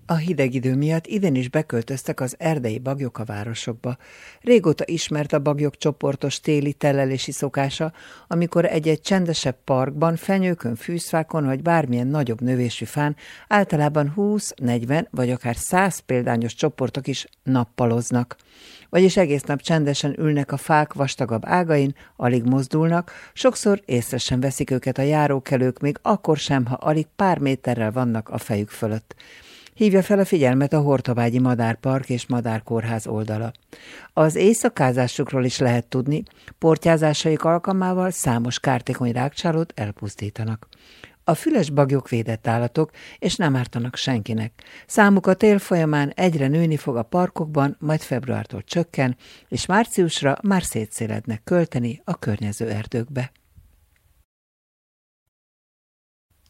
A hideg idő miatt idén is beköltöztek az erdei baglyok a városokba. Régóta ismert a bagyok csoportos téli telelési szokása, amikor egy-egy csendesebb parkban, fenyőkön, fűzfákon vagy bármilyen nagyobb növésű fán általában 20, 40 vagy akár 100 példányos csoportok is nappaloznak. Vagyis egész nap csendesen ülnek a fák vastagabb ágain, alig mozdulnak, sokszor észre sem veszik őket a járókelők, még akkor sem, ha alig pár méterrel vannak a fejük fölött. Hívja fel a figyelmet a Hortobágyi Madárpark és Madárkórház oldala. Az éjszakázásukról is lehet tudni, portyázásaik alkalmával számos kártékony rágcsálót elpusztítanak. A füles bagyok védett állatok, és nem ártanak senkinek. Számuk a tél folyamán egyre nőni fog a parkokban, majd februártól csökken, és márciusra már szétszélednek költeni a környező erdőkbe.